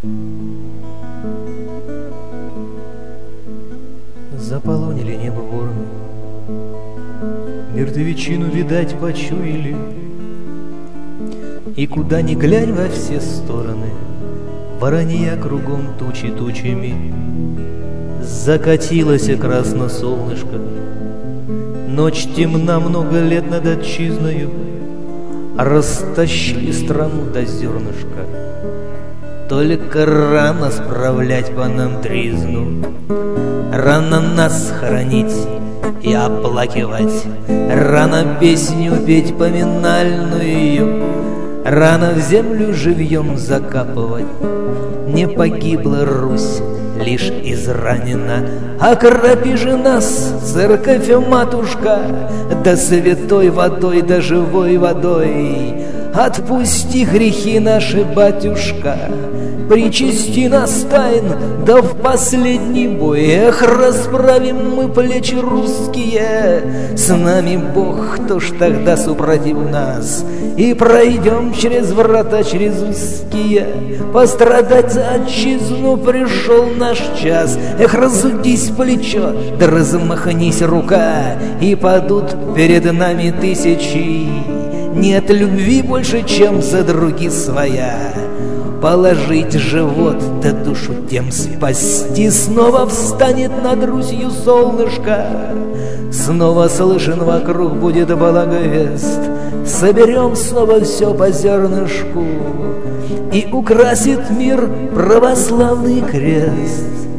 Заполонили небо вороны, мертвечину, видать, почуяли, и куда ни глянь во все стороны, воронья кругом тучи тучами. Закатилось красно солнышко, ночь темна много лет над отчизною, растащили страну до зернышка. Только рано справлять по нам тризну, рано нас хоронить и оплакивать, рано песню петь поминальную, рано в землю живьем закапывать. Не погибла Русь, лишь изранена, окропи же нас, церковь матушка, да святой водой, да живой водой. Отпусти грехи наши, батюшка, причасти нас тайн, да в последний бой. Эх, расправим мы плечи русские, с нами Бог, кто ж тогда супротив нас? И пройдем через врата, через узкие, пострадать за отчизну пришел наш час. Эх, разудись плечо, да размахнись рука, и падут перед нами тысячи. Нет любви больше, чем за други своя. Положить живот, да душу тем спасти. Снова встанет над Русью солнышко, снова слышен вокруг будет благовест. Соберем снова все по зернышку, и украсит мир православный крест.